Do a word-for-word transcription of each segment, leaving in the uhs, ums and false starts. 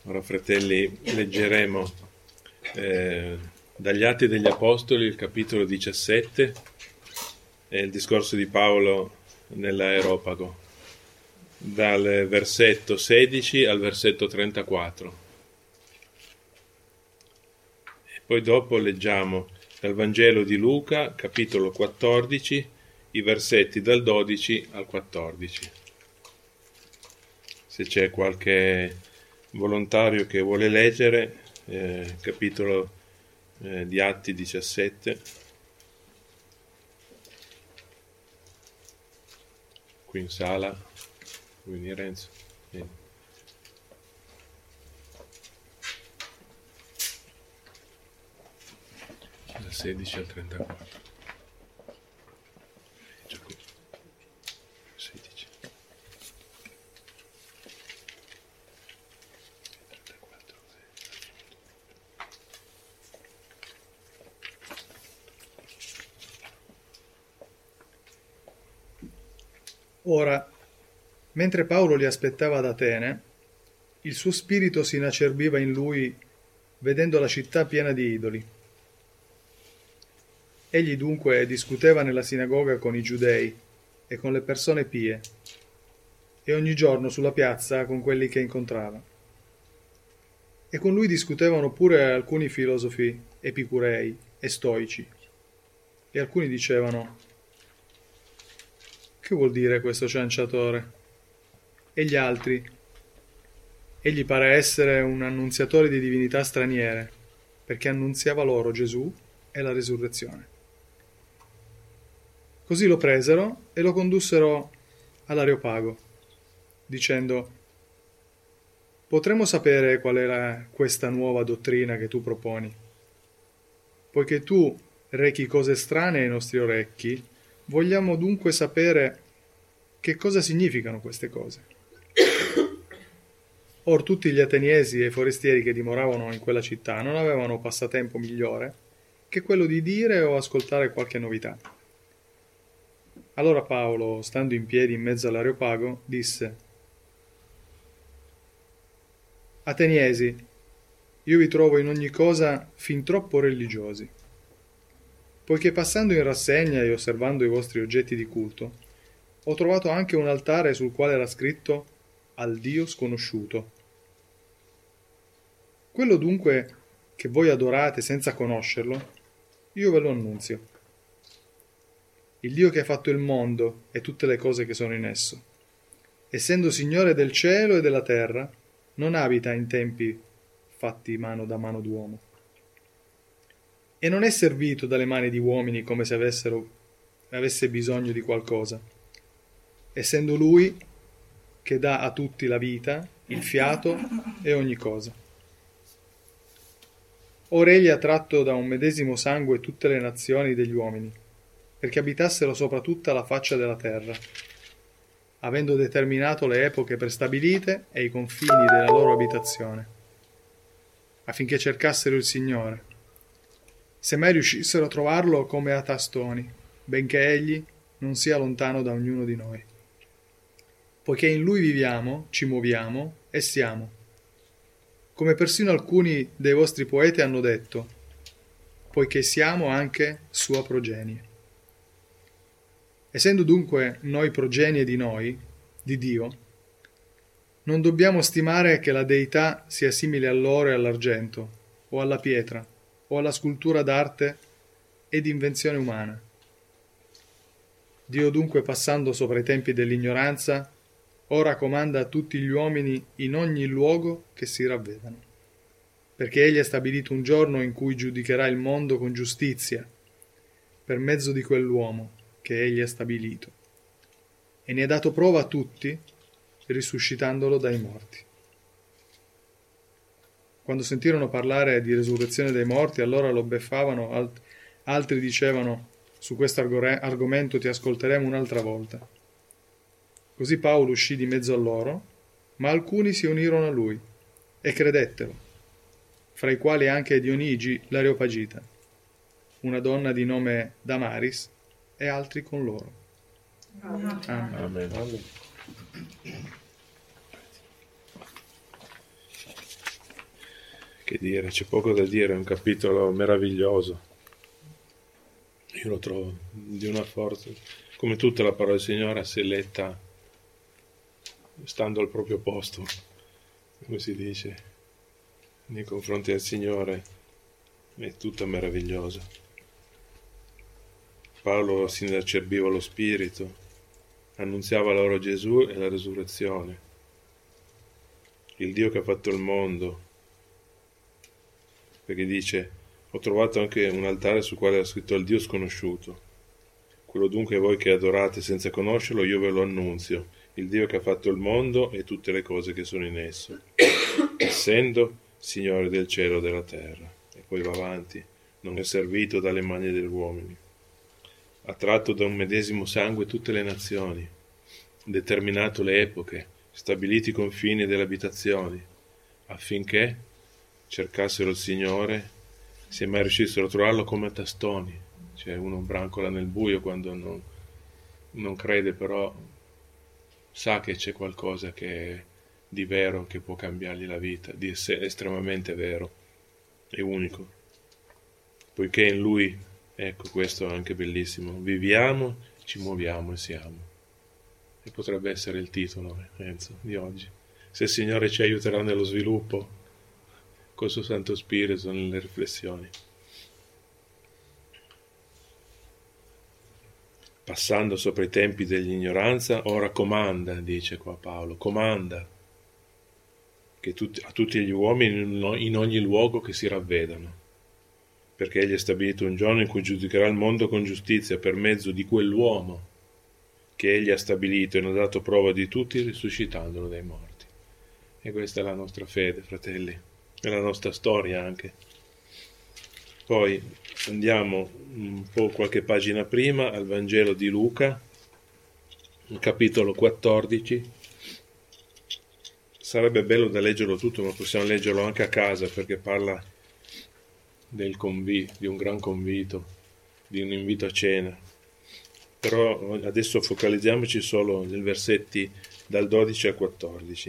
Ora, fratelli, leggeremo eh, dagli Atti degli Apostoli il capitolo diciassette e il discorso di Paolo nell'Areopago, dal versetto sedici al versetto trentaquattro. E poi dopo leggiamo dal Vangelo di Luca, capitolo quattordici, i versetti dal dodici al quattordici. Se c'è qualche volontario che vuole leggere, eh, capitolo eh, di Atti diciassette, qui in sala, quindi Renzo. Vieni. Dal sedici al trentaquattro. Già qui. sedici. Ora, mentre Paolo li aspettava ad Atene, il suo spirito si inacerbiva in lui vedendo la città piena di idoli. Egli dunque discuteva nella sinagoga con i giudei e con le persone pie, e ogni giorno sulla piazza con quelli che incontrava. E con lui discutevano pure alcuni filosofi epicurei e stoici, e alcuni dicevano: «Che vuol dire questo cianciatore?» E gli altri: «Egli pare essere un annunziatore di divinità straniere, perché annunziava loro Gesù e la resurrezione». Così lo presero e lo condussero all'Areopago, dicendo: «Potremmo sapere qual era questa nuova dottrina che tu proponi? Poiché tu rechi cose strane ai nostri orecchi, vogliamo dunque sapere che cosa significano queste cose». Or tutti gli ateniesi e i forestieri che dimoravano in quella città non avevano passatempo migliore che quello di dire o ascoltare qualche novità. Allora Paolo, stando in piedi in mezzo all'Areopago, disse: «Ateniesi, io vi trovo in ogni cosa fin troppo religiosi, poiché passando in rassegna e osservando i vostri oggetti di culto, ho trovato anche un altare sul quale era scritto «Al Dio sconosciuto». Quello dunque che voi adorate senza conoscerlo, io ve lo annunzio. Il Dio che ha fatto il mondo e tutte le cose che sono in esso, essendo Signore del cielo e della terra, non abita in tempi fatti mano da mano d'uomo. E non è servito dalle mani di uomini come se avessero, avesse bisogno di qualcosa, essendo Lui che dà a tutti la vita, il fiato e ogni cosa. Ora egli ha tratto da un medesimo sangue tutte le nazioni degli uomini, perché abitassero sopra tutta la faccia della terra, avendo determinato le epoche prestabilite e i confini della loro abitazione, affinché cercassero il Signore, se mai riuscissero a trovarlo come a tastoni, benché egli non sia lontano da ognuno di noi. Poiché in lui viviamo, ci muoviamo e siamo, come persino alcuni dei vostri poeti hanno detto, poiché siamo anche sua progenie. Essendo dunque noi progenie di noi, di Dio, non dobbiamo stimare che la deità sia simile all'oro e all'argento, o alla pietra, o alla scultura d'arte e di invenzione umana. Dio dunque, passando sopra i tempi dell'ignoranza, ora comanda a tutti gli uomini in ogni luogo che si ravvedano, perché egli ha stabilito un giorno in cui giudicherà il mondo con giustizia, per mezzo di quell'uomo che egli ha stabilito, e ne ha dato prova a tutti, risuscitandolo dai morti. Quando sentirono parlare di resurrezione dei morti, allora lo beffavano, alt- altri dicevano: «Su questo argore- argomento ti ascolteremo un'altra volta». Così Paolo uscì di mezzo a loro, ma alcuni si unirono a lui e credettero, fra i quali anche Dionigi l'Areopagita, una donna di nome Damaris, e altri con loro. Amen. Amen. Amen. Amen. Che dire, c'è poco da dire, è un capitolo meraviglioso. Io lo trovo di una forza, come tutta la parola del Signore, se letta stando al proprio posto, come si dice, nei confronti del Signore, è tutta meravigliosa. Paolo si inacerbiva lo spirito, annunziava loro Gesù e la resurrezione, il Dio che ha fatto il mondo, perché dice: ho trovato anche un altare sul quale era scritto il Dio sconosciuto. Quello dunque voi che adorate senza conoscerlo, io ve lo annunzio, il Dio che ha fatto il mondo e tutte le cose che sono in esso, essendo Signore del cielo e della terra. E poi va avanti: non è servito dalle mani degli uomini. Ha tratto da un medesimo sangue tutte le nazioni, determinato le epoche, stabiliti i confini delle abitazioni, affinché cercassero il Signore, se mai riuscissero a trovarlo, come tastoni. Cioè uno brancola nel buio quando non, non crede, però sa che c'è qualcosa che è di vero, che può cambiargli la vita, di essere estremamente vero e unico. Poiché in Lui, ecco, questo è anche bellissimo, viviamo, ci muoviamo e siamo. E potrebbe essere il titolo, Enzo, di oggi. Se il Signore ci aiuterà nello sviluppo, col suo Santo Spirito, nelle riflessioni. Passando sopra i tempi dell'ignoranza, ora comanda, dice qua Paolo, comanda che tutti, a tutti gli uomini in ogni luogo che si ravvedano, perché egli ha stabilito un giorno in cui giudicherà il mondo con giustizia per mezzo di quell'uomo che egli ha stabilito e ne ha dato prova di tutti, risuscitandolo dai morti. E questa è la nostra fede, fratelli. È la nostra storia anche. Poi andiamo un po' qualche pagina prima al Vangelo di Luca, capitolo quattordici. Sarebbe bello da leggerlo tutto, ma possiamo leggerlo anche a casa, perché parla del convito, di un gran convito, di un invito a cena. Però adesso focalizziamoci solo nei versetti dal dodici al quattordici.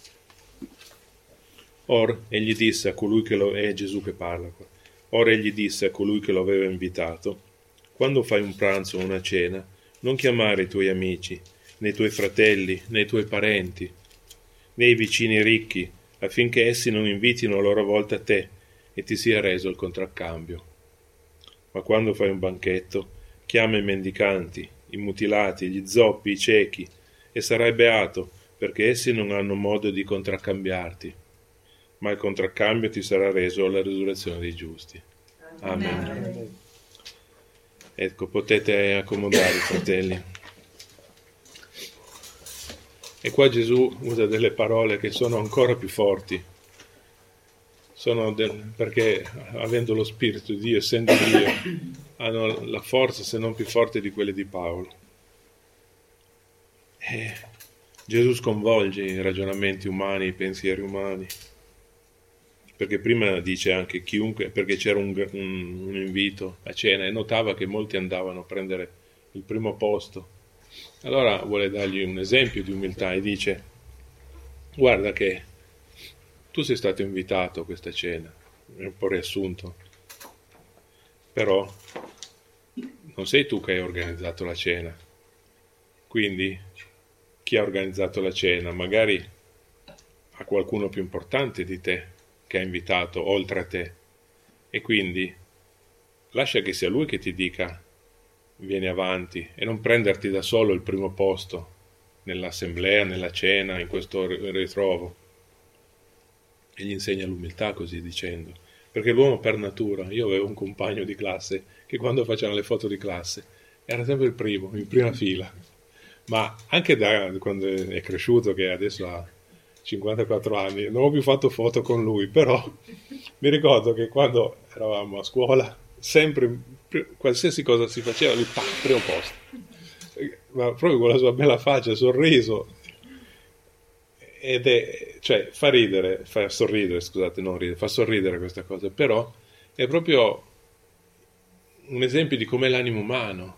Or egli disse a colui che lo... è Gesù che parla qua. Or egli disse a colui che lo aveva invitato: quando fai un pranzo o una cena, non chiamare i tuoi amici, né i tuoi fratelli, né i tuoi parenti, né i vicini ricchi, affinché essi non invitino a loro volta te e ti sia reso il contraccambio. Ma quando fai un banchetto, chiama i mendicanti, i mutilati, gli zoppi, i ciechi, e sarai beato, perché essi non hanno modo di contraccambiarti, ma il contraccambio ti sarà reso alla risurrezione dei giusti. Amen. Amen. Ecco, potete accomodarvi, fratelli. E qua Gesù usa delle parole che sono ancora più forti, sono del, perché avendo lo Spirito di Dio, essendo Dio, hanno la forza se non più forte di quelle di Paolo. E Gesù sconvolge i ragionamenti umani, i pensieri umani. Perché prima dice anche chiunque, perché c'era un, un, un invito a cena e notava che molti andavano a prendere il primo posto. Allora vuole dargli un esempio di umiltà e dice: guarda che tu sei stato invitato a questa cena, è un po' riassunto, però non sei tu che hai organizzato la cena. Quindi chi ha organizzato la cena magari ha qualcuno più importante di te che ha invitato oltre a te, e quindi lascia che sia lui che ti dica vieni avanti e non prenderti da solo il primo posto nell'assemblea, nella cena, in questo ritrovo. E gli insegna l'umiltà così dicendo, perché l'uomo per natura, io avevo un compagno di classe che quando facevano le foto di classe era sempre il primo, in prima fila, ma anche da quando è cresciuto, che adesso ha cinquantaquattro anni, non ho più fatto foto con lui, però mi ricordo che quando eravamo a scuola, sempre, qualsiasi cosa si faceva, lui, pam, primo posto, ma proprio con la sua bella faccia, sorriso, ed è, cioè, fa ridere, fa sorridere, scusate, non ridere, fa sorridere questa cosa, però è proprio un esempio di com'è l'animo umano.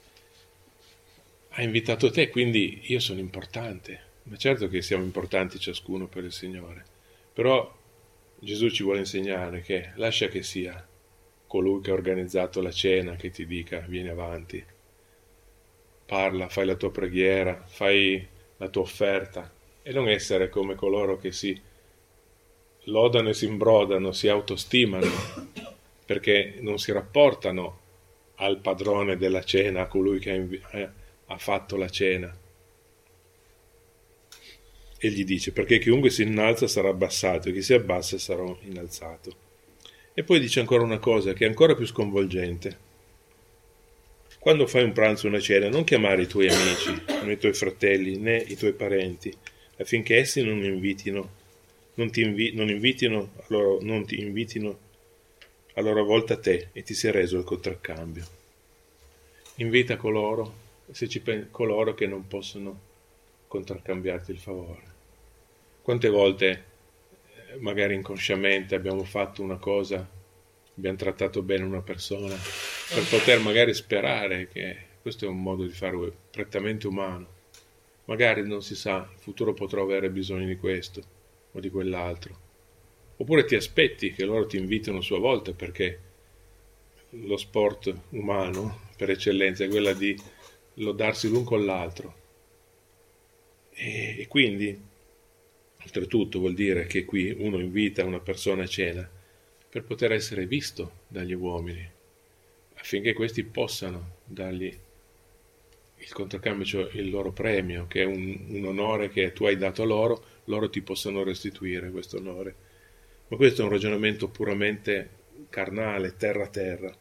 Ha invitato te, quindi io sono importante. Ma certo che siamo importanti ciascuno per il Signore, però Gesù ci vuole insegnare che lascia che sia colui che ha organizzato la cena che ti dica vieni avanti, parla, fai la tua preghiera, fai la tua offerta, e non essere come coloro che si lodano e si imbrodano, si autostimano, perché non si rapportano al padrone della cena, a colui che ha, invi- ha fatto la cena. E gli dice, perché chiunque si innalza sarà abbassato, e chi si abbassa sarà innalzato. E poi dice ancora una cosa che è ancora più sconvolgente. Quando fai un pranzo o una cena, non chiamare i tuoi amici, né i tuoi fratelli, né i tuoi parenti, affinché essi non invitino, non ti invi- non invitino, a loro, non ti invitino a loro volta te e ti sia reso il contraccambio. Invita coloro, se ci pen- coloro che non possono contraccambiarti il favore. Quante volte, magari inconsciamente, abbiamo fatto una cosa, abbiamo trattato bene una persona, per poter magari sperare che questo è un modo di fare prettamente umano. Magari non si sa, in futuro potrò avere bisogno di questo o di quell'altro. Oppure ti aspetti che loro ti invitino a sua volta, perché lo sport umano per eccellenza è quella di lodarsi l'un con l'altro. E, e quindi, oltretutto, vuol dire che qui uno invita una persona a cena per poter essere visto dagli uomini, affinché questi possano dargli il contraccambio, cioè il loro premio, che è un, un onore che tu hai dato a loro, loro ti possano restituire questo onore. Ma questo è un ragionamento puramente carnale, terra terra.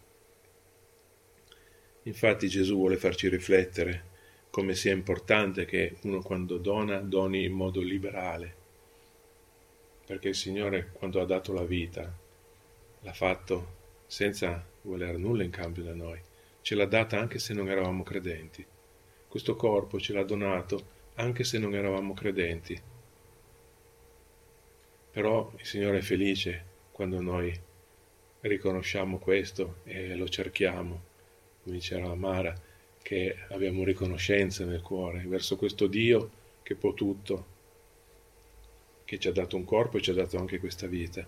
Infatti Gesù vuole farci riflettere come sia importante che uno quando dona, doni in modo liberale, perché il Signore quando ha dato la vita l'ha fatto senza voler nulla in cambio da noi, ce l'ha data anche se non eravamo credenti. Questo corpo ce l'ha donato anche se non eravamo credenti. Però il Signore è felice quando noi riconosciamo questo e lo cerchiamo, come diceva Mara, che abbiamo riconoscenza nel cuore verso questo Dio che può tutto, che ci ha dato un corpo e ci ha dato anche questa vita.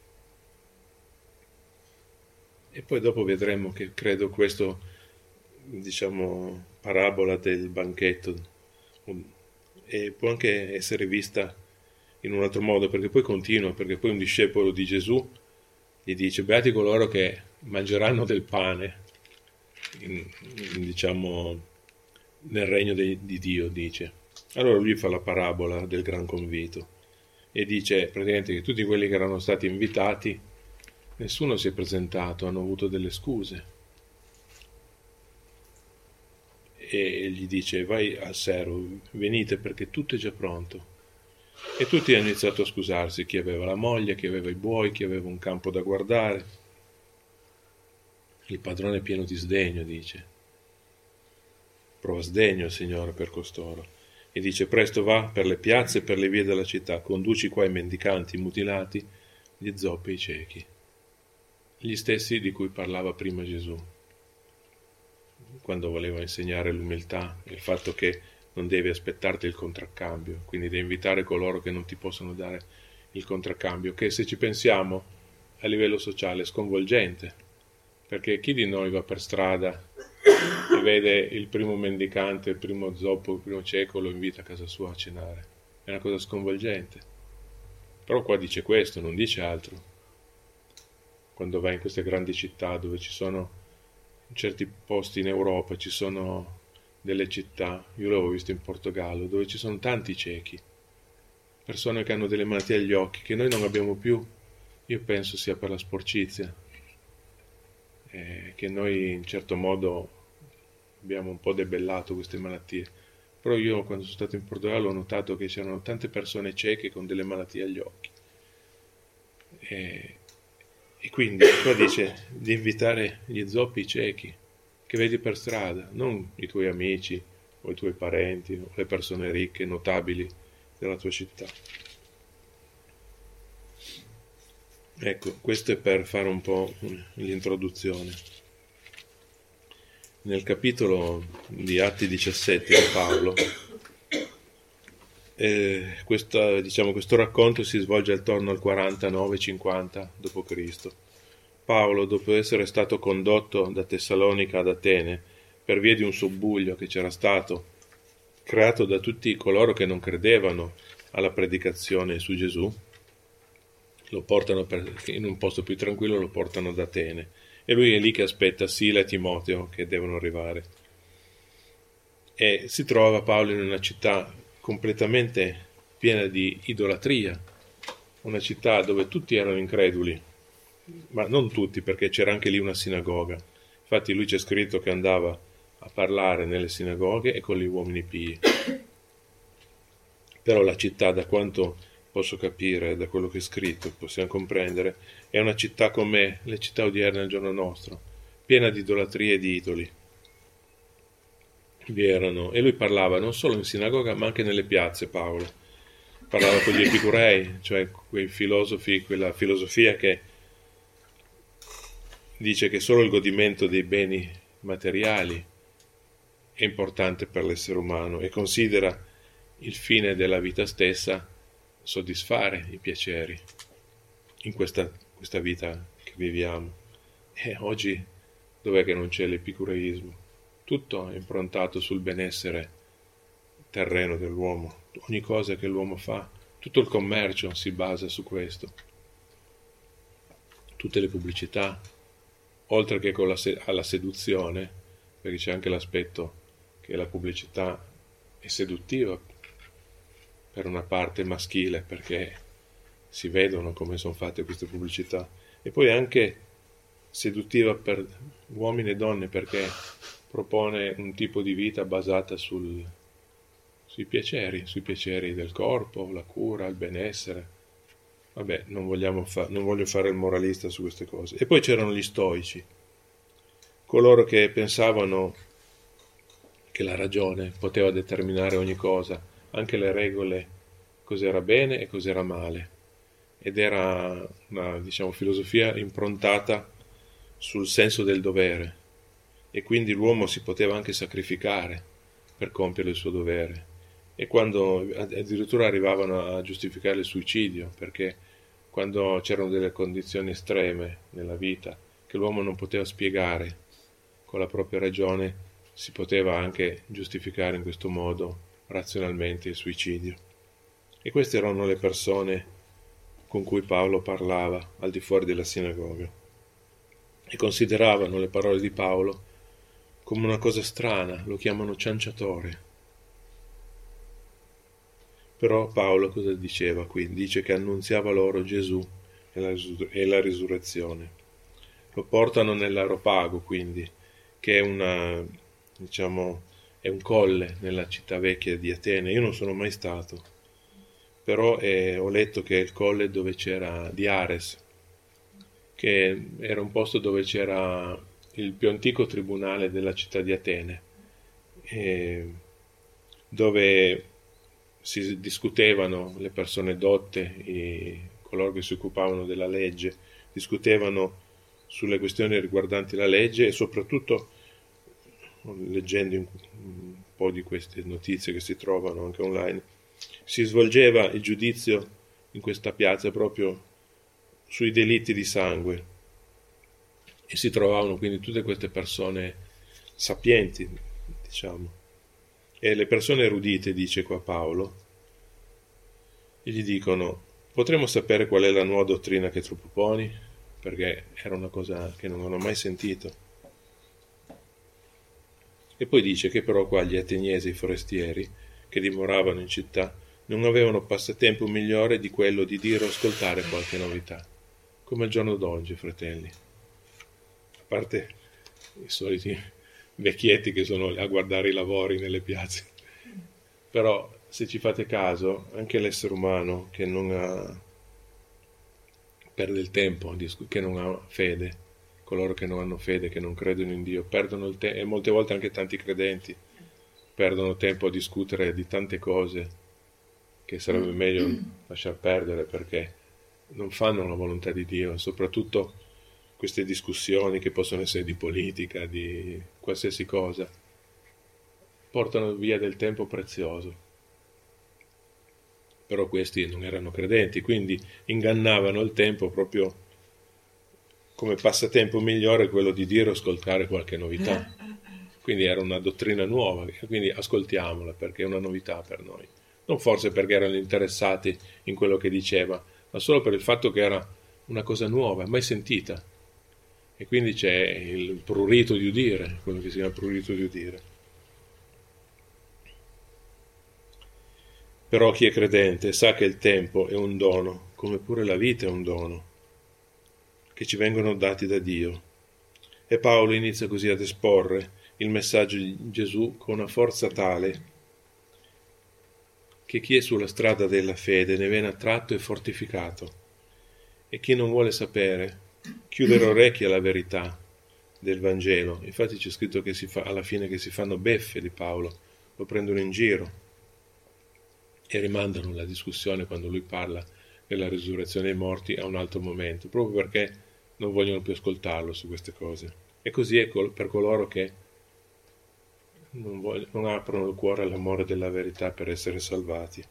E poi dopo vedremo che credo questo, diciamo, parabola del banchetto e può anche essere vista in un altro modo, perché poi continua, perché poi un discepolo di Gesù gli dice: beati coloro che mangeranno del pane, in, in, diciamo, nel regno de, di Dio, dice. Allora lui fa la parabola del gran convito e dice praticamente che tutti quelli che erano stati invitati, nessuno si è presentato, hanno avuto delle scuse. E gli dice: vai al servo, venite perché tutto è già pronto. E tutti hanno iniziato a scusarsi, chi aveva la moglie, chi aveva i buoi, chi aveva un campo da guardare. Il padrone è pieno di sdegno, dice. Prova sdegno il Signore per costoro. E dice: presto va per le piazze e per le vie della città, conduci qua i mendicanti, i mutilati, gli zoppi e i ciechi. Gli stessi di cui parlava prima Gesù, quando voleva insegnare l'umiltà, il fatto che non devi aspettarti il contraccambio, quindi devi invitare coloro che non ti possono dare il contraccambio, che se ci pensiamo a livello sociale è sconvolgente, perché chi di noi va per strada e vede il primo mendicante, il primo zoppo, il primo cieco, lo invita a casa sua a cenare? È una cosa sconvolgente. Però qua dice questo, non dice altro. Quando vai in queste grandi città dove ci sono, in certi posti in Europa ci sono delle città, io l'avevo visto in Portogallo, dove ci sono tanti ciechi, persone che hanno delle malattie agli occhi che noi non abbiamo più. Io penso sia per la sporcizia, eh, che noi in certo modo abbiamo un po' debellato queste malattie. Però io quando sono stato in Portogallo ho notato che c'erano tante persone cieche con delle malattie agli occhi. E, e quindi qua dice di invitare gli zoppi ciechi che vedi per strada, non i tuoi amici o i tuoi parenti o le persone ricche, notabili della tua città. Ecco, questo è per fare un po' l'introduzione. Nel capitolo di Atti diciassette di Paolo eh, questa, diciamo, questo racconto si svolge attorno al quarantanove cinquanta dopo Cristo. Paolo, dopo essere stato condotto da Tessalonica ad Atene per via di un subbuglio che c'era stato, creato da tutti coloro che non credevano alla predicazione su Gesù, lo portano per, in un posto più tranquillo, lo portano ad Atene, e lui è lì che aspetta Sila e Timoteo che devono arrivare. E si trova Paolo in una città completamente piena di idolatria, una città dove tutti erano increduli, ma non tutti, perché c'era anche lì una sinagoga. Infatti lui c'è scritto che andava a parlare nelle sinagoghe e con gli uomini pii. Però la città, da quanto posso capire, da quello che è scritto, possiamo comprendere, è una città come le città odierne al giorno nostro, piena di idolatrie e di idoli. Vi erano, e lui parlava non solo in sinagoga ma anche nelle piazze. Paolo parlava con gli epicurei, cioè quei filosofi, quella filosofia che dice che solo il godimento dei beni materiali è importante per l'essere umano e considera il fine della vita stessa soddisfare i piaceri in questa, questa vita che viviamo. E oggi dov'è che non c'è l'epicureismo? Tutto è improntato sul benessere terreno dell'uomo. Ogni cosa che l'uomo fa, tutto il commercio si basa su questo. Tutte le pubblicità, oltre che con la se- alla seduzione, perché c'è anche l'aspetto che la pubblicità è seduttiva per una parte maschile, perché si vedono come sono fatte queste pubblicità, e poi anche seduttiva per uomini e donne, perché propone un tipo di vita basata sul, sui piaceri, sui piaceri del corpo, la cura, il benessere. Vabbè, non, vogliamo fa- non voglio fare il moralista su queste cose. E poi c'erano gli stoici, coloro che pensavano che la ragione poteva determinare ogni cosa, anche le regole, cos'era bene e cos'era male. Ed era una, diciamo, filosofia improntata sul senso del dovere, e quindi l'uomo si poteva anche sacrificare per compiere il suo dovere. E quando addirittura arrivavano a giustificare il suicidio, perché quando c'erano delle condizioni estreme nella vita che l'uomo non poteva spiegare con la propria ragione, si poteva anche giustificare in questo modo razionalmente il suicidio. E queste erano le persone con cui Paolo parlava al di fuori della sinagoga, e consideravano le parole di Paolo come una cosa strana, lo chiamano cianciatore. Però Paolo cosa diceva qui? Dice che annunziava loro Gesù e la, risur- e la risurrezione. Lo portano nell'Areopago, quindi, che è una, diciamo, è un colle nella città vecchia di Atene. Io non sono mai stato, però eh, ho letto che è il colle dove c'era di Ares, che era un posto dove c'era il più antico tribunale della città di Atene, eh, dove si discutevano le persone dotte, i, coloro che si occupavano della legge, discutevano sulle questioni riguardanti la legge, e soprattutto, leggendo un po' di queste notizie che si trovano anche online, si svolgeva il giudizio in questa piazza proprio sui delitti di sangue, e si trovavano quindi tutte queste persone sapienti, diciamo, e le persone erudite, dice qua Paolo, e gli dicono: potremmo sapere qual è la nuova dottrina che tu proponi? Perché era una cosa che non hanno mai sentito. E poi dice che però qua gli ateniesi, i forestieri che dimoravano in città, non avevano passatempo migliore di quello di dire o ascoltare qualche novità, come il giorno d'oggi, fratelli. A parte i soliti vecchietti che sono a guardare i lavori nelle piazze, però se ci fate caso, anche l'essere umano che non ha, perde il tempo, che non ha fede, coloro che non hanno fede, che non credono in Dio, perdono il tempo, e molte volte anche tanti credenti perdono tempo a discutere di tante cose che sarebbe meglio lasciar perdere, perché non fanno la volontà di Dio. Soprattutto queste discussioni, che possono essere di politica, di qualsiasi cosa, portano via del tempo prezioso. però questi non erano credenti, quindi ingannavano il tempo proprio come passatempo migliore quello di dire o ascoltare qualche novità. Quindi era una dottrina nuova, quindi ascoltiamola perché è una novità per noi. Non forse perché erano interessati in quello che diceva, ma solo per il fatto che era una cosa nuova, mai sentita. E quindi c'è il prurito di udire, quello che si chiama prurito di udire. Però chi è credente sa che il tempo è un dono, come pure la vita è un dono, che ci vengono dati da Dio. E Paolo inizia così ad esporre il messaggio di Gesù con una forza tale che chi è sulla strada della fede ne viene attratto e fortificato, e chi non vuole sapere chiudere orecchie alla verità del Vangelo. Infatti c'è scritto che si fa, alla fine che si fanno beffe di Paolo, lo prendono in giro e rimandano la discussione quando lui parla della risurrezione dei morti a un altro momento, proprio perché non vogliono più ascoltarlo su queste cose. E così è per coloro che non, vogliono, non aprono il cuore all'amore della verità per essere salvati.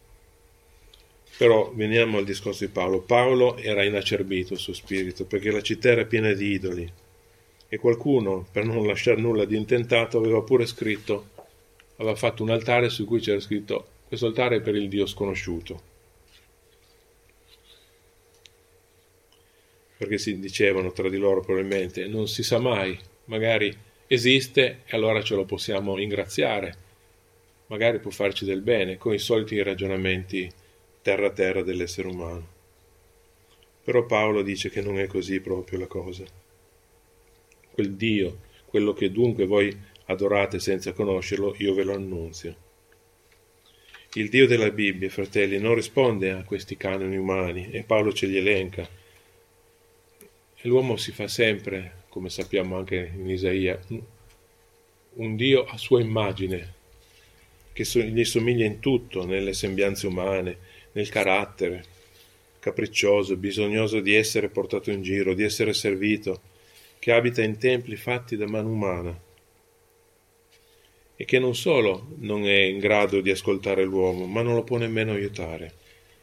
Però veniamo al discorso di Paolo. Paolo era inacerbito il suo spirito, perché la città era piena di idoli, e qualcuno, per non lasciare nulla di intentato, aveva pure scritto, aveva fatto un altare su cui c'era scritto: questo altare è per il Dio sconosciuto. Perché si dicevano tra di loro probabilmente, non si sa mai, magari esiste e allora ce lo possiamo ingraziare, magari può farci del bene, con i soliti ragionamenti terra a terra dell'essere umano. Però Paolo dice che non è così proprio la cosa. Quel Dio, quello che dunque voi adorate senza conoscerlo, io ve lo annunzio. Il Dio della Bibbia, fratelli, non risponde a questi canoni umani, e Paolo ce li elenca. E l'uomo si fa sempre, come sappiamo anche in Isaia, un Dio a sua immagine, che gli somiglia in tutto, nelle sembianze umane, nel carattere, capriccioso, bisognoso di essere portato in giro, di essere servito, che abita in templi fatti da mano umana, e che non solo non è in grado di ascoltare l'uomo, ma non lo può nemmeno aiutare.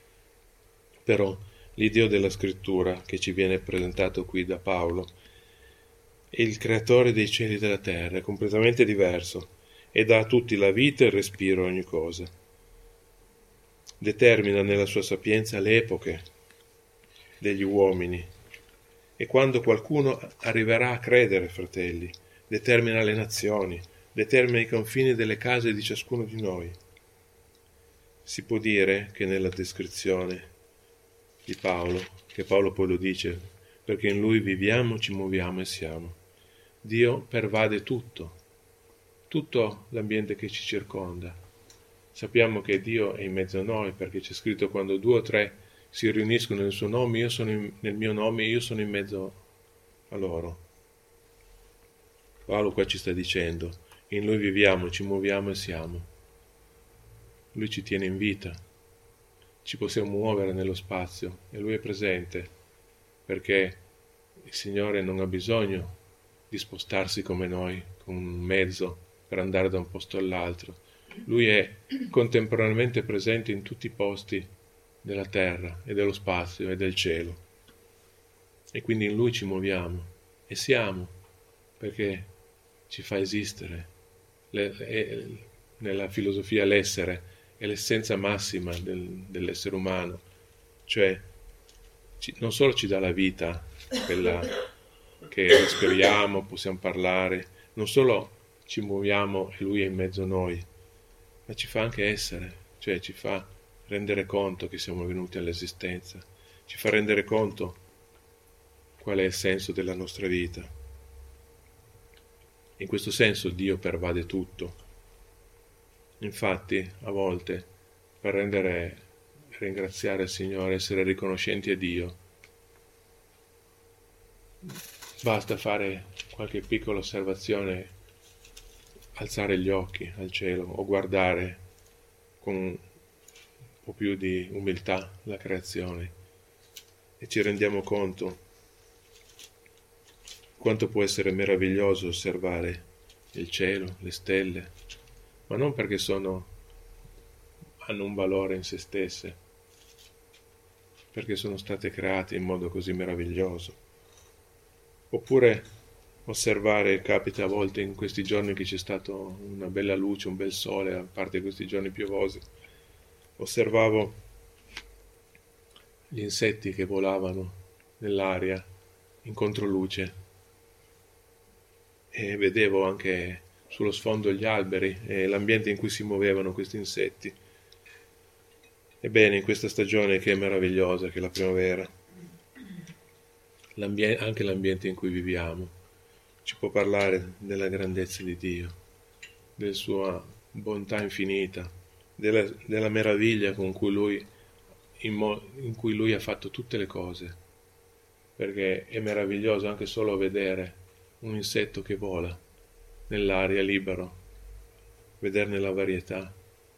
Però l'Iddio della Scrittura, che ci viene presentato qui da Paolo, è il creatore dei cieli e della terra, è completamente diverso, e dà a tutti la vita e il respiro a ogni cosa. Determina nella sua sapienza le epoche degli uomini, e quando qualcuno arriverà a credere, fratelli, determina le nazioni, determina i confini delle case di ciascuno di noi. Si può dire che nella descrizione di Paolo, che Paolo poi lo dice, perché in lui viviamo, ci muoviamo e siamo, Dio pervade tutto, tutto l'ambiente che ci circonda. Sappiamo che Dio è in mezzo a noi, perché c'è scritto: quando due o tre si riuniscono nel suo nome, io sono in, nel mio nome, io sono in mezzo a loro. Paolo qua ci sta dicendo: in lui viviamo, ci muoviamo e siamo. Lui ci tiene in vita, ci possiamo muovere nello spazio e lui è presente, perché il Signore non ha bisogno di spostarsi come noi con un mezzo per andare da un posto all'altro. Lui è contemporaneamente presente in tutti i posti della terra e dello spazio e del cielo, e quindi in lui ci muoviamo e siamo, perché ci fa esistere. Le, è, nella filosofia l'essere è l'essenza massima del, dell'essere umano, cioè ci, non solo ci dà la vita, quella che respiriamo, possiamo parlare, non solo ci muoviamo e lui è in mezzo a noi, ma ci fa anche essere, cioè ci fa rendere conto che siamo venuti all'esistenza, ci fa rendere conto qual è il senso della nostra vita. In questo senso Dio pervade tutto. Infatti, a volte, per rendere ringraziare il Signore, essere riconoscenti a Dio, basta fare qualche piccola osservazione, alzare gli occhi al cielo o guardare con un po' più di umiltà la creazione, e ci rendiamo conto quanto può essere meraviglioso osservare il cielo, le stelle, ma non perché sono hanno un valore in se stesse, perché sono state create in modo così meraviglioso. Oppure osservare, capita a volte in questi giorni che c'è stata una bella luce, un bel sole, a parte questi giorni piovosi, osservavo gli insetti che volavano nell'aria in controluce e vedevo anche sullo sfondo gli alberi e l'ambiente in cui si muovevano questi insetti. Ebbene, in questa stagione che è meravigliosa, che è la primavera, l'ambien- anche l'ambiente in cui viviamo ci può parlare della grandezza di Dio, della sua bontà infinita, della, della meraviglia con cui lui, in, mo- in cui lui ha fatto tutte le cose, perché è meraviglioso anche solo vedere un insetto che vola nell'aria libero, vederne la varietà.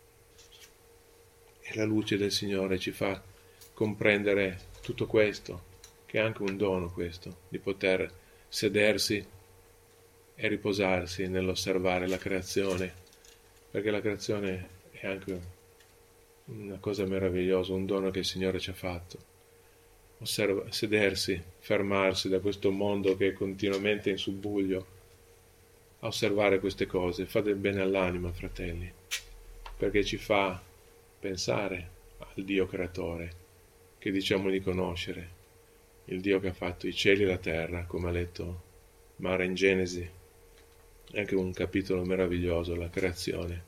E la luce del Signore ci fa comprendere tutto questo, che è anche un dono questo, di poter sedersi e riposarsi nell'osservare la creazione, perché la creazione è anche una cosa meravigliosa, un dono che il Signore ci ha fatto. Osserva, sedersi, fermarsi da questo mondo che è continuamente in subbuglio, a osservare queste cose, fa del bene all'anima, fratelli, perché ci fa pensare al Dio creatore che diciamo di conoscere, il Dio che ha fatto i cieli e la terra, come ha letto Mara in Genesi, anche un capitolo meraviglioso, la creazione.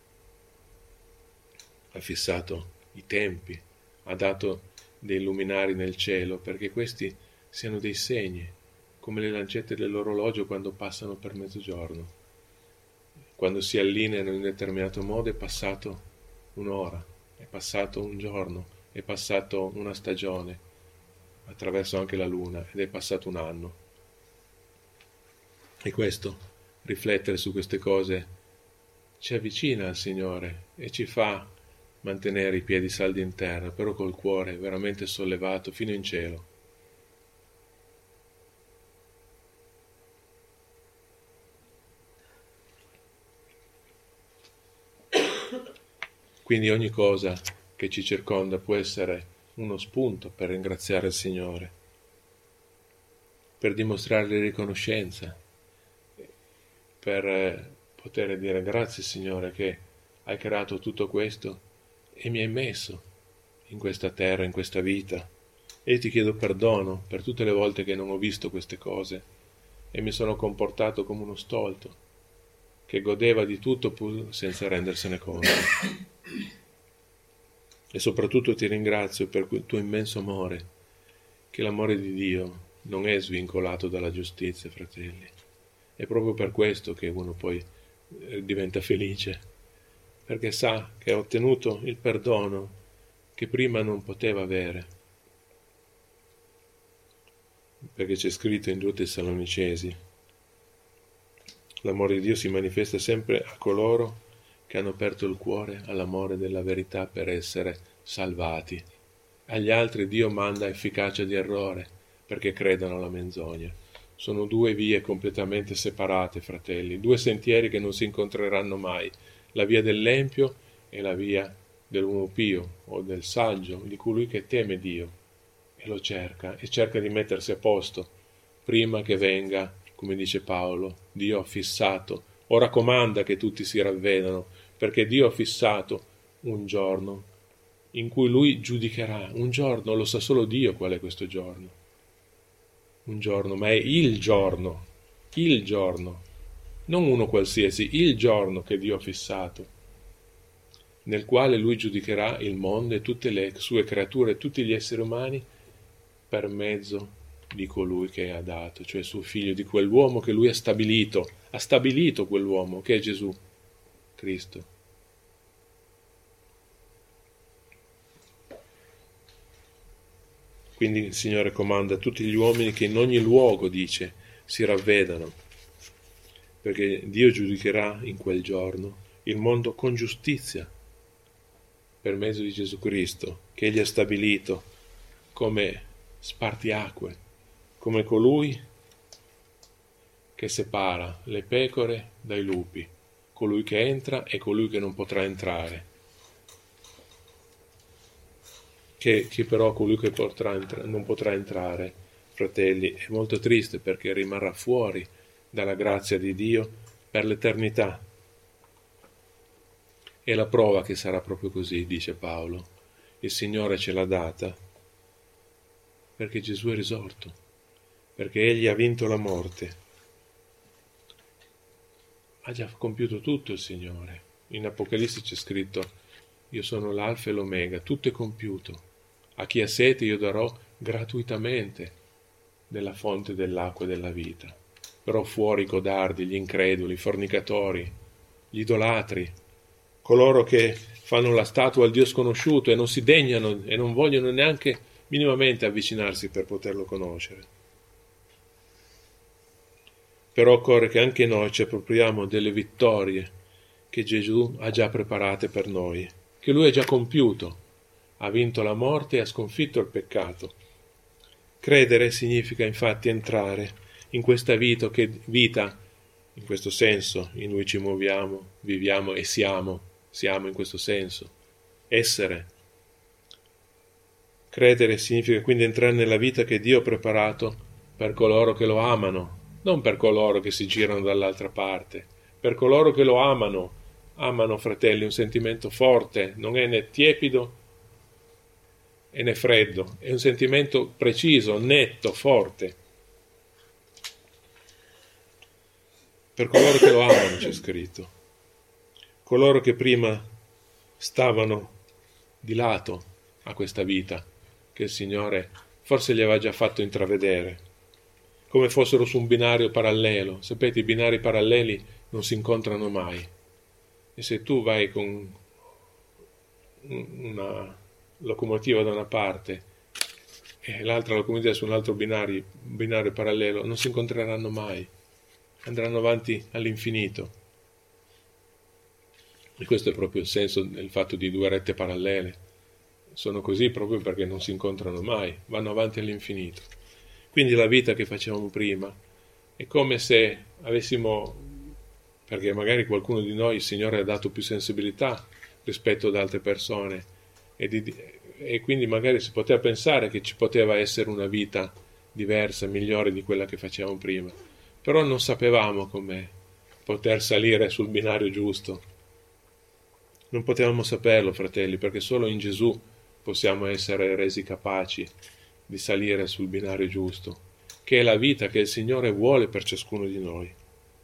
Ha fissato i tempi, ha dato dei luminari nel cielo perché questi siano dei segni, come le lancette dell'orologio quando passano per mezzogiorno. Quando si allineano in un determinato modo è passato un'ora, è passato un giorno, è passato una stagione, attraverso anche la luna, ed è passato un anno. E questo, riflettere su queste cose, ci avvicina al Signore e ci fa mantenere i piedi saldi in terra, però col cuore veramente sollevato fino in cielo. Quindi ogni cosa che ci circonda può essere uno spunto per ringraziare il Signore, per dimostrargli riconoscenza, per poter dire grazie Signore che hai creato tutto questo e mi hai messo in questa terra, in questa vita, e ti chiedo perdono per tutte le volte che non ho visto queste cose e mi sono comportato come uno stolto che godeva di tutto pur senza rendersene conto. E soprattutto ti ringrazio per quel tuo immenso amore, che l'amore di Dio non è svincolato dalla giustizia, fratelli. È proprio per questo che uno poi diventa felice, perché sa che ha ottenuto il perdono che prima non poteva avere. Perché c'è scritto in due Tessalonicesi: l'amore di Dio si manifesta sempre a coloro che hanno aperto il cuore all'amore della verità per essere salvati. Agli altri Dio manda efficacia di errore perché credano alla menzogna. Sono due vie completamente separate, fratelli, due sentieri che non si incontreranno mai, la via dell'empio e la via dell'uomo pio o del saggio, di colui che teme Dio e lo cerca e cerca di mettersi a posto prima che venga, come dice Paolo, Dio ha fissato, ora comanda che tutti si ravvedano, perché Dio ha fissato un giorno in cui Lui giudicherà, un giorno, lo sa solo Dio qual è questo giorno, un giorno, ma è il giorno, il giorno, non uno qualsiasi, il giorno che Dio ha fissato, nel quale Lui giudicherà il mondo e tutte le sue creature, tutti gli esseri umani, per mezzo di colui che ha dato, cioè suo figlio, di quell'uomo che Lui ha stabilito, ha stabilito quell'uomo che è Gesù Cristo. Quindi il Signore comanda a tutti gli uomini che in ogni luogo, dice, si ravvedano, perché Dio giudicherà in quel giorno il mondo con giustizia, per mezzo di Gesù Cristo, che Egli ha stabilito come spartiacque, come colui che separa le pecore dai lupi, colui che entra e colui che non potrà entrare. che, che però colui che potrà entra- non potrà entrare, fratelli, è molto triste perché rimarrà fuori dalla grazia di Dio per l'eternità. E la prova che sarà proprio così, dice Paolo. Il Signore ce l'ha data perché Gesù è risorto, perché Egli ha vinto la morte. Ha già compiuto tutto il Signore. In Apocalisse c'è scritto: io sono l'Alfa e l'Omega, tutto è compiuto. A chi ha sete io darò gratuitamente della fonte dell'acqua e della vita. Però fuori i codardi, gli increduli, i fornicatori, gli idolatri, coloro che fanno la statua al Dio sconosciuto e non si degnano e non vogliono neanche minimamente avvicinarsi per poterlo conoscere. Però occorre che anche noi ci appropriamo delle vittorie che Gesù ha già preparate per noi, che Lui ha già compiuto, ha vinto la morte e ha sconfitto il peccato. Credere significa infatti entrare in questa vita che vita, in questo senso, in cui ci muoviamo, viviamo e siamo, siamo in questo senso, essere. Credere significa quindi entrare nella vita che Dio ha preparato per coloro che lo amano, non per coloro che si girano dall'altra parte, per coloro che lo amano. Amano, fratelli, un sentimento forte, non è né tiepido e né freddo, è un sentimento preciso, netto, forte. Per coloro che lo amano, c'è scritto. Coloro che prima stavano di lato a questa vita che il Signore forse gli aveva già fatto intravedere, come fossero su un binario parallelo. Sapete, i binari paralleli non si incontrano mai. E se tu vai con una locomotiva da una parte e l'altra locomotiva su un altro binario, binario parallelo, non si incontreranno mai, andranno avanti all'infinito. E questo è proprio il senso del fatto di due rette parallele. Sono così proprio perché non si incontrano mai, vanno avanti all'infinito. Quindi la vita che facevamo prima è come se avessimo, perché magari qualcuno di noi il Signore ha dato più sensibilità rispetto ad altre persone e, di, e quindi magari si poteva pensare che ci poteva essere una vita diversa, migliore di quella che facevamo prima, però non sapevamo come poter salire sul binario giusto. Non potevamo saperlo, fratelli, perché solo in Gesù possiamo essere resi capaci di salire sul binario giusto, che è la vita che il Signore vuole per ciascuno di noi.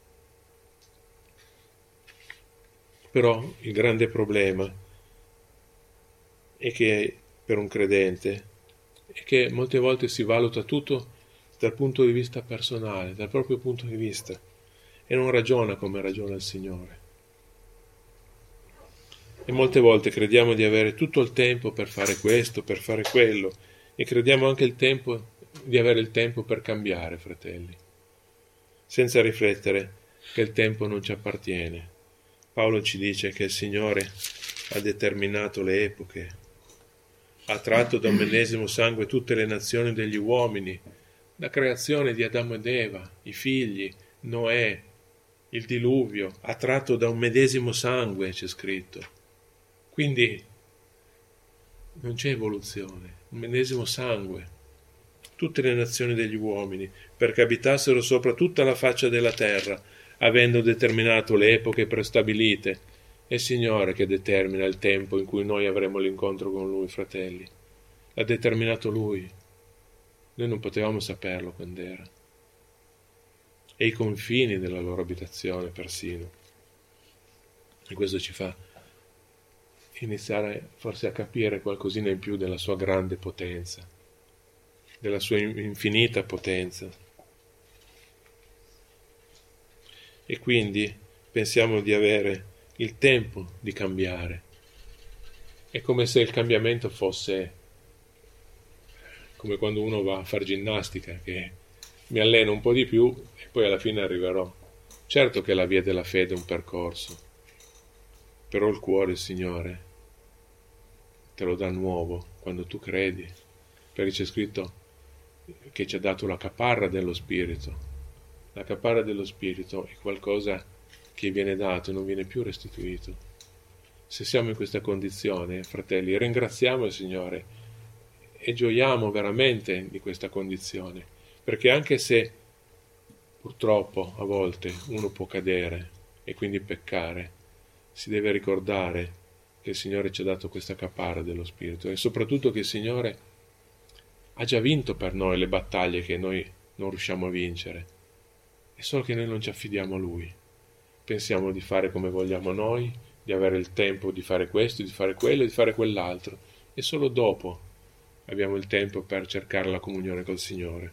Però il grande problema è che per un credente è che molte volte si valuta tutto dal punto di vista personale, dal proprio punto di vista, e non ragiona come ragiona il Signore. E molte volte crediamo di avere tutto il tempo per fare questo, per fare quello, e crediamo anche il tempo di avere il tempo per cambiare, fratelli, senza riflettere che il tempo non ci appartiene. Paolo ci dice che il Signore ha determinato le epoche, ha tratto da un medesimo sangue tutte le nazioni degli uomini, la creazione di Adamo ed Eva, i figli, Noè, il diluvio, ha tratto da un medesimo sangue, c'è scritto. Quindi non c'è evoluzione, un medesimo sangue, tutte le nazioni degli uomini, perché abitassero sopra tutta la faccia della terra, avendo determinato le epoche prestabilite. È il Signore che determina il tempo in cui noi avremo l'incontro con Lui, fratelli. L'ha determinato Lui. Noi non potevamo saperlo quando era. E i confini della loro abitazione persino. E questo ci fa iniziare forse a capire qualcosina in più della sua grande potenza, della sua infinita potenza. E quindi pensiamo di avere il tempo di cambiare. È come se il cambiamento fosse come quando uno va a fare ginnastica, che mi alleno un po' di più e poi alla fine arriverò. Certo che la via della fede è un percorso, però il cuore, il Signore, te lo dà nuovo quando tu credi, perché c'è scritto che ci ha dato la caparra dello Spirito. La caparra dello Spirito è qualcosa che viene dato e non viene più restituito. Se siamo in questa condizione, fratelli, ringraziamo il Signore e gioiamo veramente di questa condizione, perché anche se purtroppo a volte uno può cadere e quindi peccare, si deve ricordare che il Signore ci ha dato questa caparra dello Spirito e soprattutto che il Signore ha già vinto per noi le battaglie che noi non riusciamo a vincere, è solo che noi non ci affidiamo a Lui. Pensiamo di fare come vogliamo noi, di avere il tempo di fare questo, di fare quello, di fare quell'altro, e solo dopo abbiamo il tempo per cercare la comunione col Signore.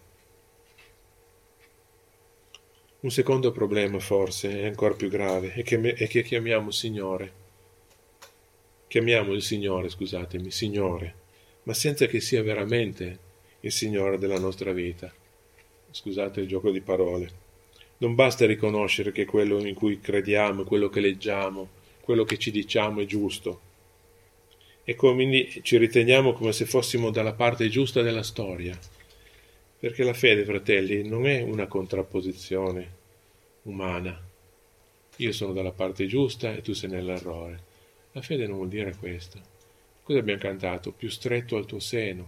Un secondo problema forse è ancora più grave, è che, è che chiamiamo Signore, chiamiamo il Signore, scusatemi, Signore, ma senza che sia veramente il Signore della nostra vita. Scusate il gioco di parole. Non basta riconoscere che quello in cui crediamo, quello che leggiamo, quello che ci diciamo è giusto. E quindi ci riteniamo come se fossimo dalla parte giusta della storia. Perché la fede, fratelli, non è una contrapposizione umana. Io sono dalla parte giusta e tu sei nell'errore. La fede non vuol dire questo. Cosa abbiamo cantato? Più stretto al tuo seno.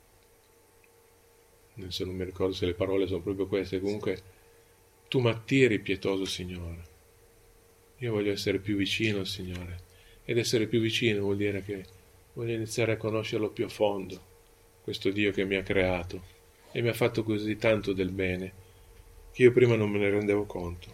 Adesso non mi ricordo se le parole sono proprio queste, comunque tu m'attiri, pietoso Signore. Io voglio essere più vicino al Signore. Ed essere più vicino vuol dire che voglio iniziare a conoscerlo più a fondo, questo Dio che mi ha creato e mi ha fatto così tanto del bene che io prima non me ne rendevo conto.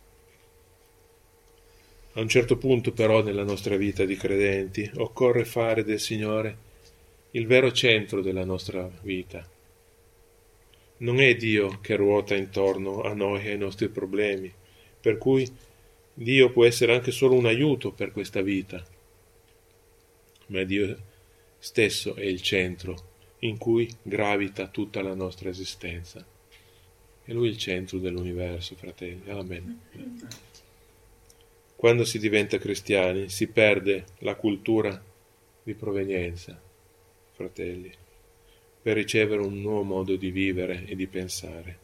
A un certo punto però nella nostra vita di credenti occorre fare del Signore il vero centro della nostra vita. Non è Dio che ruota intorno a noi e ai nostri problemi, per cui Dio può essere anche solo un aiuto per questa vita, ma Dio stesso è il centro in cui gravita tutta la nostra esistenza. E Lui è il centro dell'universo, fratelli. Amen. Quando si diventa cristiani si perde la cultura di provenienza, fratelli, per ricevere un nuovo modo di vivere e di pensare.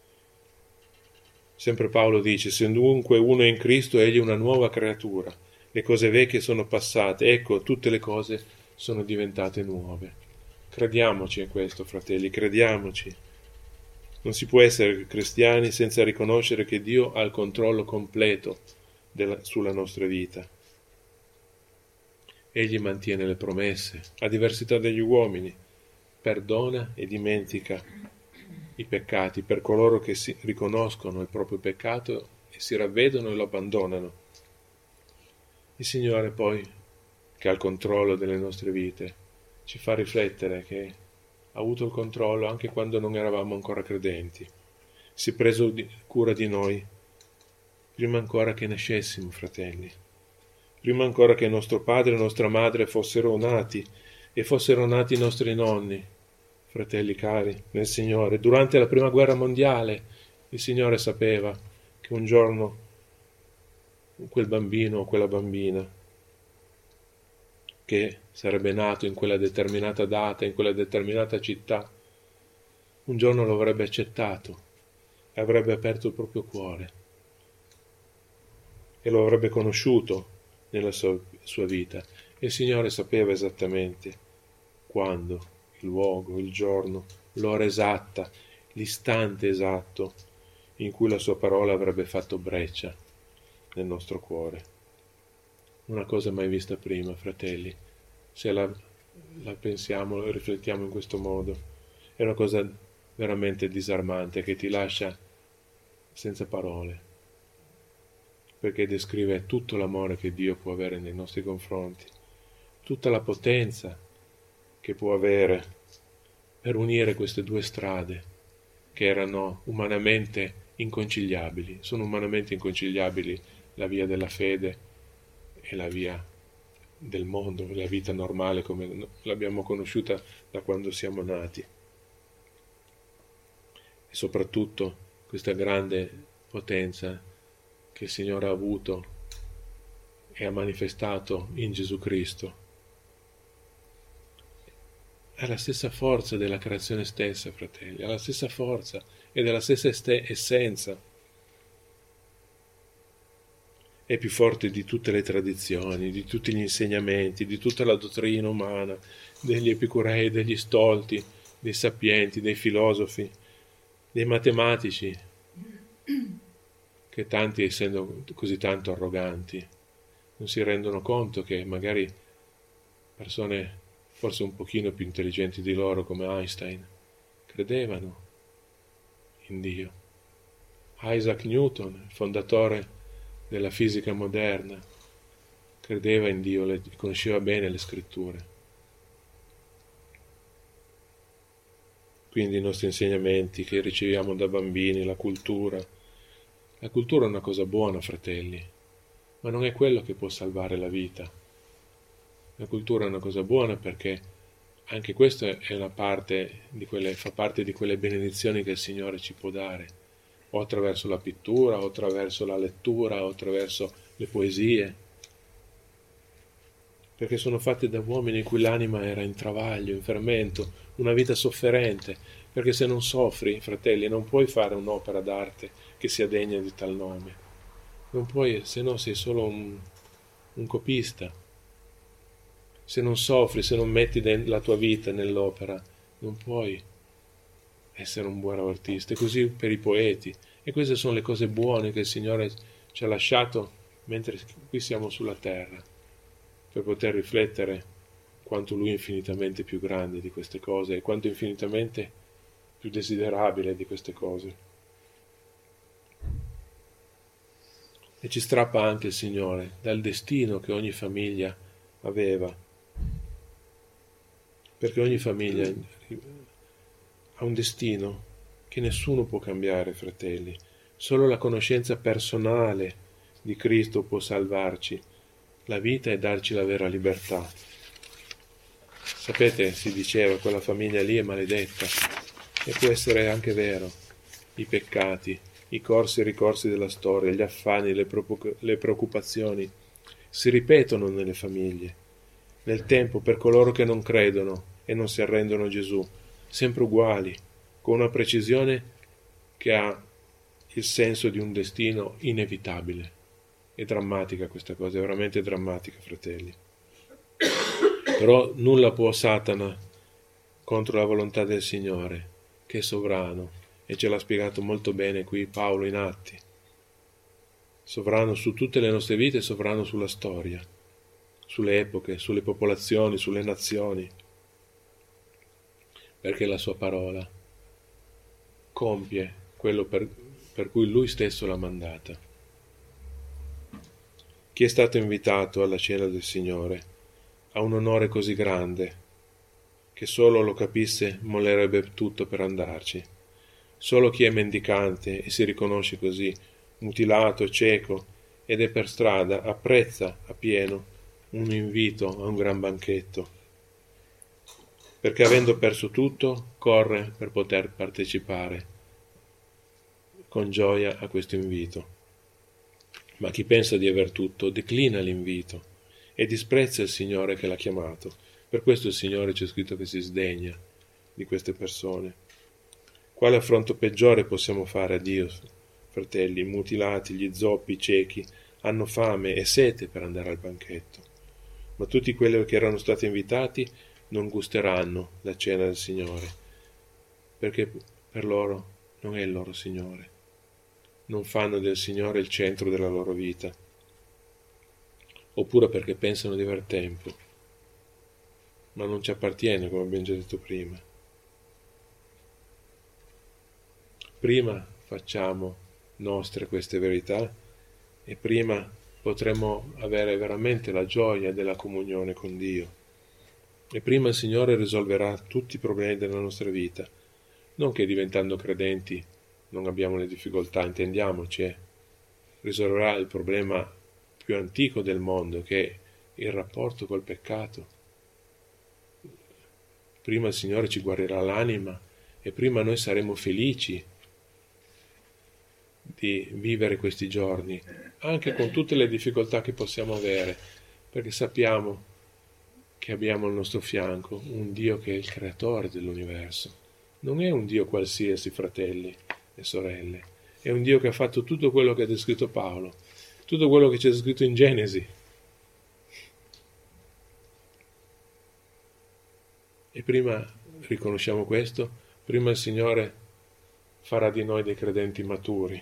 Sempre Paolo dice: se dunque uno è in Cristo, egli è una nuova creatura. Le cose vecchie sono passate, ecco, tutte le cose sono diventate nuove. Crediamoci in questo, fratelli, crediamoci. Non si può essere cristiani senza riconoscere che Dio ha il controllo completo della, sulla nostra vita. Egli mantiene le promesse, a diversità degli uomini, perdona e dimentica i peccati per coloro che si riconoscono il proprio peccato e si ravvedono e lo abbandonano. Il Signore poi, che ha il controllo delle nostre vite, ci fa riflettere che ha avuto il controllo anche quando non eravamo ancora credenti. Si è preso di, cura di noi prima ancora che nascessimo, fratelli. Prima ancora che nostro padre e nostra madre fossero nati e fossero nati i nostri nonni, fratelli cari nel Signore. Durante la prima guerra mondiale il Signore sapeva che un giorno quel bambino o quella bambina che sarebbe nato in quella determinata data, in quella determinata città, un giorno lo avrebbe accettato e avrebbe aperto il proprio cuore e lo avrebbe conosciuto nella sua, sua vita. E il Signore sapeva esattamente quando, il luogo, il giorno, l'ora esatta, l'istante esatto in cui la sua parola avrebbe fatto breccia nel nostro cuore. Una cosa mai vista prima, fratelli, se la, la pensiamo e riflettiamo in questo modo, è una cosa veramente disarmante che ti lascia senza parole, perché descrive tutto l'amore che Dio può avere nei nostri confronti, tutta la potenza che può avere per unire queste due strade che erano umanamente inconciliabili. Sono umanamente inconciliabili la via della fede e la via del mondo, la vita normale come l'abbiamo conosciuta da quando siamo nati. E soprattutto questa grande potenza che il Signore ha avuto e ha manifestato in Gesù Cristo. Ha la stessa forza della creazione stessa, fratelli, ha la stessa forza e della stessa essenza. è più forte di tutte le tradizioni, di tutti gli insegnamenti, di tutta la dottrina umana, degli epicurei, degli stolti, dei sapienti, dei filosofi, dei matematici, che tanti, essendo così tanto arroganti, non si rendono conto che magari persone forse un pochino più intelligenti di loro, come Einstein, credevano in Dio. Isaac Newton, il fondatore della fisica moderna, credeva in Dio, le, conosceva bene le scritture. Quindi i nostri insegnamenti che riceviamo da bambini, la cultura, la cultura è una cosa buona, fratelli, ma non è quello che può salvare la vita. La cultura è una cosa buona perché anche questo è una parte di quelle, fa parte di quelle benedizioni che il Signore ci può dare, o attraverso la pittura, o attraverso la lettura, o attraverso le poesie, perché sono fatte da uomini in cui l'anima era in travaglio, in fermento, una vita sofferente, perché se non soffri, fratelli, non puoi fare un'opera d'arte che sia degna di tal nome. Non puoi, se no sei solo un, un copista. Se non soffri, se non metti la tua vita nell'opera, non puoi essere un buon artista. E così per i poeti. E queste sono le cose buone che il Signore ci ha lasciato mentre qui siamo sulla terra, per poter riflettere quanto Lui è infinitamente più grande di queste cose e quanto infinitamente più desiderabile di queste cose. E ci strappa anche il Signore dal destino che ogni famiglia aveva, perché ogni famiglia ha un destino che nessuno può cambiare, fratelli. Solo la conoscenza personale di Cristo può salvarci la vita e darci la vera libertà. Sapete, si diceva, quella famiglia lì è maledetta, e può essere anche vero. I peccati, i corsi e ricorsi della storia, gli affanni, le, le preoccupazioni si ripetono nelle famiglie. Nel tempo, per coloro che non credono e non si arrendono a Gesù, sempre uguali, con una precisione che ha il senso di un destino inevitabile. È drammatica questa cosa, è veramente drammatica, fratelli. Però nulla può Satana contro la volontà del Signore, che è sovrano, e ce l'ha spiegato molto bene qui Paolo in Atti. Sovrano su tutte le nostre vite, sovrano sulla storia, sulle epoche, sulle popolazioni, sulle nazioni, perché la sua parola compie quello per, per cui lui stesso l'ha mandata. Chi è stato invitato alla cena del Signore ha un onore così grande che solo lo capisse mollerebbe tutto per andarci. Solo chi è mendicante e si riconosce così, mutilato, cieco, ed è per strada, apprezza appieno un invito a un gran banchetto, perché avendo perso tutto, corre per poter partecipare con gioia a questo invito. Ma chi pensa di aver tutto, declina l'invito e disprezza il Signore che l'ha chiamato. Per questo il Signore c'è scritto che si sdegna di queste persone. Quale affronto peggiore possiamo fare a Dio, fratelli? Mutilati, gli zoppi, i ciechi, hanno fame e sete per andare al banchetto. Ma tutti quelli che erano stati invitati non gusteranno la cena del Signore, perché per loro non è il loro Signore. Non fanno del Signore il centro della loro vita, oppure perché pensano di aver tempo, ma non ci appartiene, come abbiamo già detto prima. Prima facciamo nostre queste verità e prima potremo avere veramente la gioia della comunione con Dio. E prima il Signore risolverà tutti i problemi della nostra vita. Non che diventando credenti non abbiamo le difficoltà, intendiamoci, eh. Risolverà il problema più antico del mondo, che è il rapporto col peccato. Prima il Signore ci guarirà l'anima e prima noi saremo felici di vivere questi giorni, anche con tutte le difficoltà che possiamo avere, perché sappiamo che abbiamo al nostro fianco un Dio che è il creatore dell'universo. Non è un Dio qualsiasi, fratelli e sorelle, è un Dio che ha fatto tutto quello che ha descritto Paolo, tutto quello che c'è scritto in Genesi. E prima riconosciamo questo, prima il Signore farà di noi dei credenti maturi.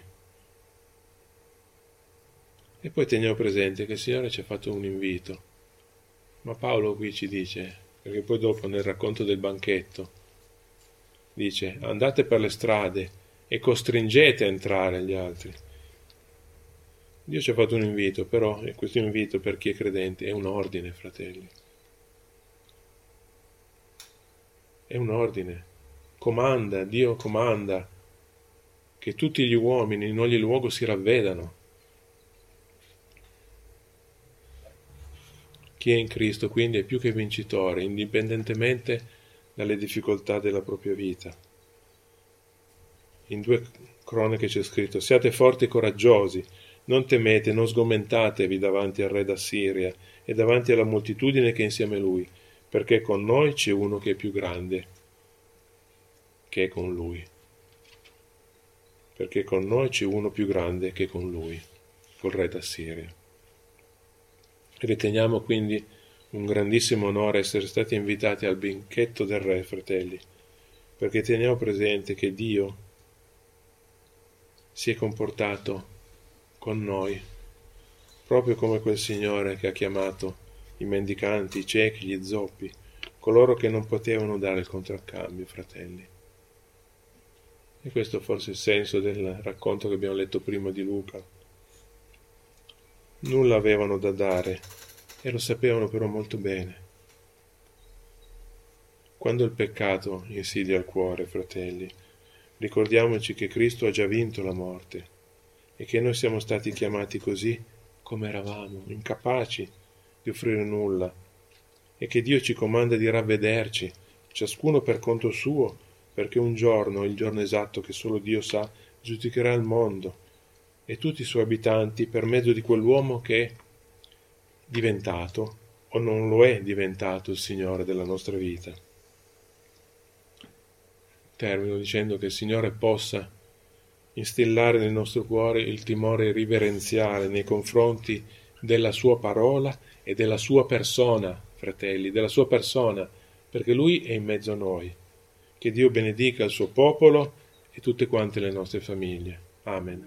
E poi teniamo presente che il Signore ci ha fatto un invito. Ma Paolo qui ci dice, perché poi dopo nel racconto del banchetto, dice: andate per le strade e costringete a entrare gli altri. Dio ci ha fatto un invito, però e questo invito per chi è credente è un ordine, fratelli. È un ordine. Comanda, Dio comanda che tutti gli uomini in ogni luogo si ravvedano. Chi è in Cristo quindi è più che vincitore, indipendentemente dalle difficoltà della propria vita. In due cronache c'è scritto: siate forti e coraggiosi, non temete, non sgomentatevi davanti al re d'Assiria e davanti alla moltitudine che è insieme a lui, perché con noi c'è uno che è più grande che è con lui. Perché con noi c'è uno più grande che con lui, col re d'Assiria. Riteniamo quindi un grandissimo onore essere stati invitati al banchetto del Re, fratelli, perché teniamo presente che Dio si è comportato con noi, proprio come quel Signore che ha chiamato i mendicanti, i ciechi, gli zoppi, coloro che non potevano dare il contraccambio, fratelli. E questo forse è il senso del racconto che abbiamo letto prima di Luca. Nulla avevano da dare e lo sapevano però molto bene. Quando il peccato insidia il cuore, fratelli, ricordiamoci che Cristo ha già vinto la morte e che noi siamo stati chiamati così come eravamo, incapaci di offrire nulla, e che Dio ci comanda di ravvederci, ciascuno per conto suo, perché un giorno, il giorno esatto che solo Dio sa, giudicherà il mondo e tutti i suoi abitanti per mezzo di quell'uomo che è diventato o non lo è diventato il Signore della nostra vita. Termino dicendo che il Signore possa instillare nel nostro cuore il timore riverenziale nei confronti della sua parola e della sua persona, fratelli, della sua persona, perché Lui è in mezzo a noi. Che Dio benedica il suo popolo e tutte quante le nostre famiglie. Amen.